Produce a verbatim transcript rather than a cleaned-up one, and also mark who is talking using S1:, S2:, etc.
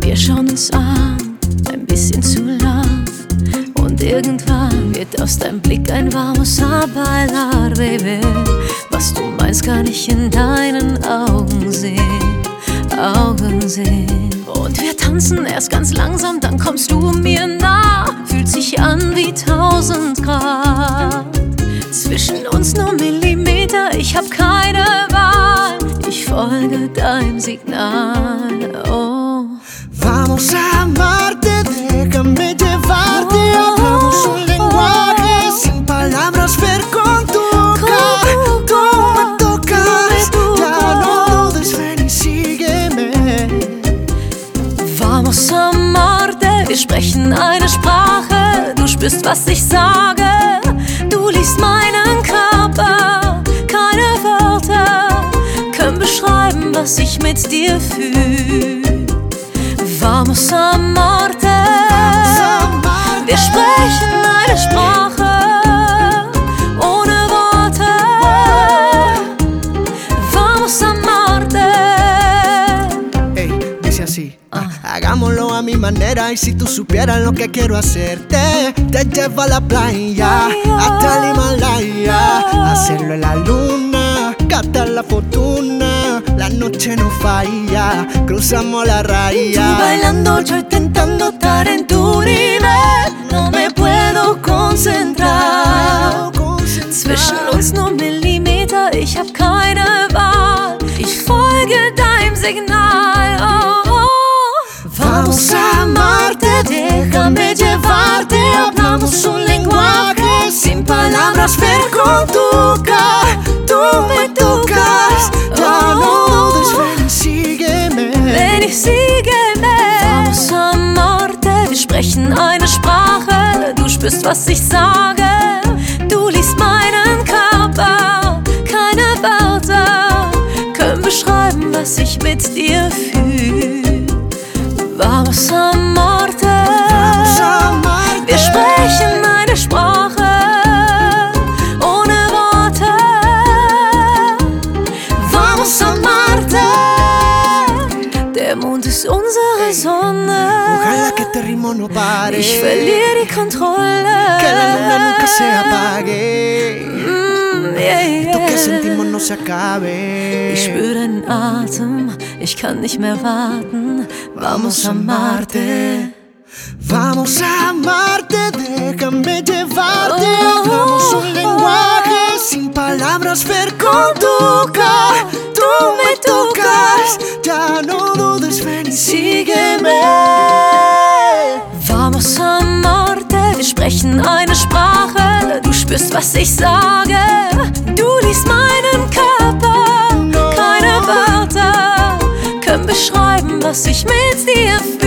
S1: Wir schauen uns an, ein bisschen zu lang. Und irgendwann wird aus deinem Blick ein Vamos a bailar, Baby. Was du meinst, kann ich in deinen Augen sehen, Augen sehen. Und wir tanzen erst ganz langsam, dann kommst du mir nah. Fühlt sich an wie tausend Grad. Zwischen uns nur Millimeter, ich hab keine Wahl. Ich folge deinem Signal, oh.
S2: Vamos a amarte, déjame llevarte. Oh, hablamos un lenguaje sin palabras, ver con tu boca. Tú me tocas, ya no dudes, ven y sígueme.
S1: Vamos a amarte, wir sprechen eine Sprache. Du spürst, was ich sage, du liest meinen Körper. Keine Worte können beschreiben, was ich mit dir fühl. Vamos a amarte, wir sprechen eine Sprache ohne Worte. Vamos a amarte.
S2: Hey, dice así. Hagámoslo a mi manera y si tú supieras lo que quiero hacerte, te llevo a la playa, hasta el Himalaya, hacerlo en la luna, gastar la fortuna, la noche no falla, cruzamos la raya.
S1: Tú bailando, yo intentando estar en tu nivel, no me puedo concentrar. Zwischen uns nur Millimeter, ich hab keine Wahl, ich folge deinem Signal, oh, oh.
S2: Vamos a amarte, déjame llevarte. Hablamos un lenguaje sin palabras, ver con tu boca. Tú me tocas, ya no dudes, ven y sígueme.
S1: Ven y sígueme. Vamos a amarte, wir sprechen eine Sprache. Du spürst, was ich sage, du liest meinen Körper. Keine Worte können beschreiben, was ich mit dir fühl. Vamos a amarte, wir sprechen eine Sprache ohne Worte. Vamos a amarte, der Mond ist unsere Sonne.
S2: Ojalá que este ritmo no pare,
S1: ich verliere die Kontrolle.
S2: Que la luna nunca se apague,
S1: mm, yeah, yeah.
S2: Esto que sentimos no se acabe.
S1: Ich spüre deinen Atem, ich kann nicht mehr warten. Vamos a amarte.
S2: Vamos a amarte, déjame llevarte. Hablamos un lenguaje sin palabras, ver con tu boca. Tú me tocas, ya no dudes, ven y sígueme.
S1: Vamos a amarte, wir sprechen eine Sprache. Du spürst, was ich sage, du liest meinen Körper. Keine Worte können beschreiben, was ich mit dir fühl.